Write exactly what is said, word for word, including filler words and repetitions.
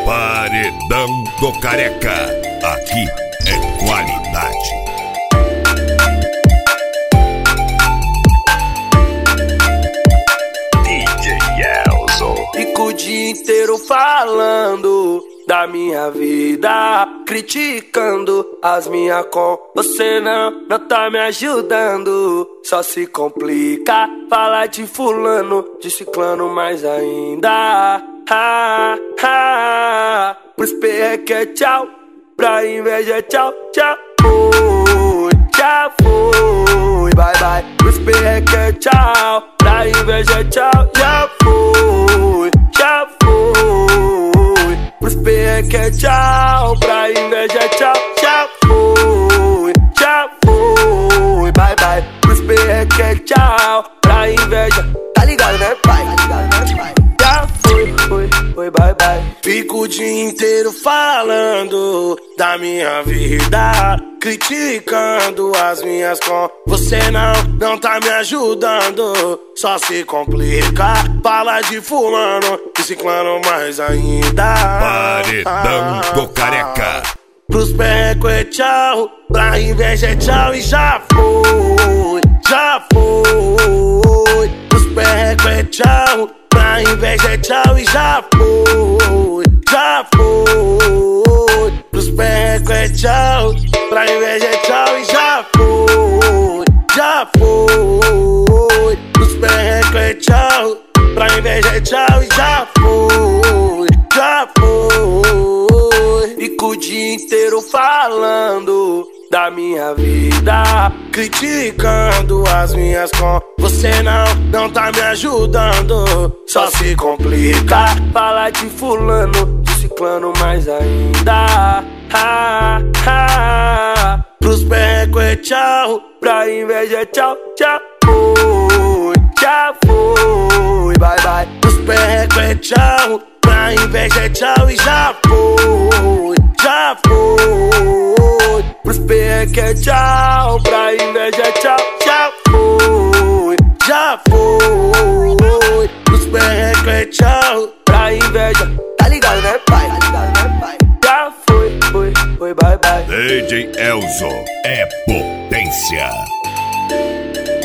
Paredão do Careca, aqui é qualidade. D J Elzo. Fico o dia inteiro falando da minha vida, criticando as minhas com. Você não, não tá me ajudando, só se complica. Fala de fulano, de ciclano mais ainda. Ha, ha. Pros P é que é tchau, pra inveja é tchau, tchau. Foi, já foi, bye bye. Pros P é que é tchau, pra inveja é tchau, já foi, já foi. Pros P é que é tchau, pra inveja é tchau, já foi, já foi, bye bye. Pros P é que é tchau, pra inveja, tá ligado né pai? Tá ligado né pai? Já foi, foi, foi, bye bye. Fico o dia inteiro falando da minha vida, criticando as minhas com. Você não, não tá me ajudando, só se complica. Fala de fulano, de ciclano mais ainda. Paredão do Careca. Pros pecos é tchau, pra inveja é tchau e já foi, já foi. Pros pecos é tchau, pra inveja é tchau e já foi, já foi. Pros pecos é tchau, pra inveja é tchau e já foi, já foi. Pros pecos é tchau, pra inveja é tchau e já foi, já foi. Fico o dia inteiro falando da minha vida, criticando as minhas com. Você não, não tá me ajudando, só se complica. Fala de fulano, de ciclano mais ainda. Ha, ha. Pros pecos é tchau, pra inveja é tchau, tchau. Foi, já foi, bye bye. Pros pecos é tchau, pra inveja é tchau e já foi, já foi. Pros P é que é tchau, pra inveja é tchau, já foi, já foi. Pros P é que é tchau, pra inveja, tá ligado né pai? Tá ligado né pai? Já foi, foi, foi, bye bye. D J Elzo é potência.